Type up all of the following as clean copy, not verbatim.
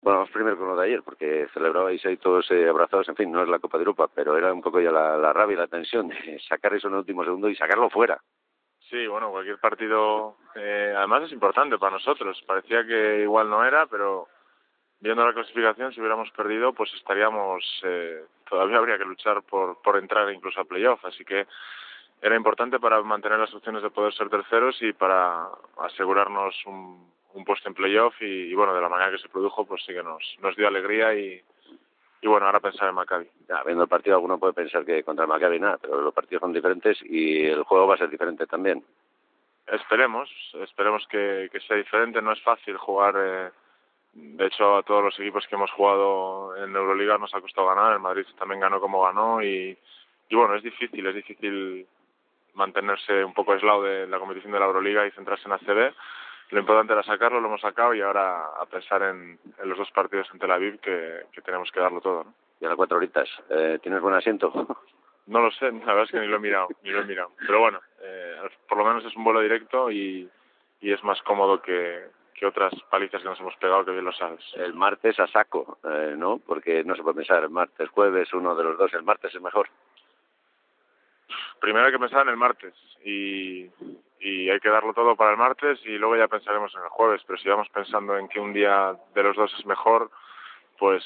Bueno, vamos primero con lo de ayer, porque celebrabais ahí todos abrazados, en fin, no es la Copa de Europa, pero era un poco ya la rabia y la tensión de sacar eso en el último segundo y sacarlo fuera. Sí, bueno, cualquier partido, además es importante para nosotros. Parecía que igual no era, pero viendo la clasificación, si hubiéramos perdido, pues estaríamos, todavía habría que luchar por entrar incluso a playoff, así que era importante para mantener las opciones de poder ser terceros y para asegurarnos un puesto en playoff y bueno, de la manera que se produjo, pues sí que nos dio alegría y bueno, ahora pensar en Maccabi. Ya, viendo el partido, alguno puede pensar que contra el Maccabi nada, pero los partidos son diferentes y el juego va a ser diferente también. Esperemos que sea diferente. No es fácil jugar, de hecho a todos los equipos que hemos jugado en Euroliga nos ha costado ganar. El Madrid también ganó como ganó y bueno, es difícil mantenerse un poco aislado de la competición de la Euroliga y centrarse en ACB. Lo importante era sacarlo, lo hemos sacado y ahora a pensar en los dos partidos en Tel Aviv que tenemos que darlo todo, ¿no? Y a las 4 horitas, ¿tienes buen asiento? No lo sé, la verdad es que ni lo he mirado. Pero bueno, por lo menos es un vuelo directo y es más cómodo que otras palizas que nos hemos pegado, que bien lo sabes. El martes a saco, ¿no? Porque no se puede pensar, martes, jueves, uno de los dos, el martes es mejor. Primero hay que pensar en el martes y hay que darlo todo para el martes y luego ya pensaremos en el jueves, pero si vamos pensando en que un día de los dos es mejor, pues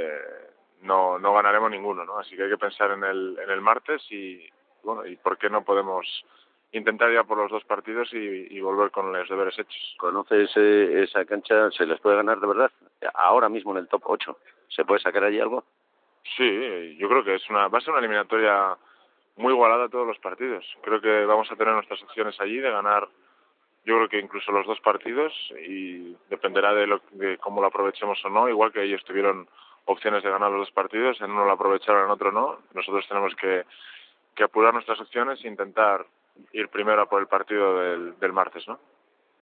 no ganaremos ninguno, ¿no? Así que hay que pensar en el martes y bueno, y por qué no podemos intentar ya por los dos partidos y volver con los deberes hechos. ¿Conoces esa cancha? ¿Se les puede ganar de verdad? Ahora mismo en el top 8, ¿se puede sacar allí algo? Sí, yo creo que va a ser una eliminatoria muy igualada a todos los partidos. Creo que vamos a tener nuestras opciones allí de ganar, yo creo que incluso los dos partidos, y dependerá de cómo lo aprovechemos o no, igual que ellos tuvieron opciones de ganar los dos partidos, en uno lo aprovecharon, en otro no. Nosotros tenemos que apurar nuestras opciones e intentar ir primero a por el partido del martes, ¿no?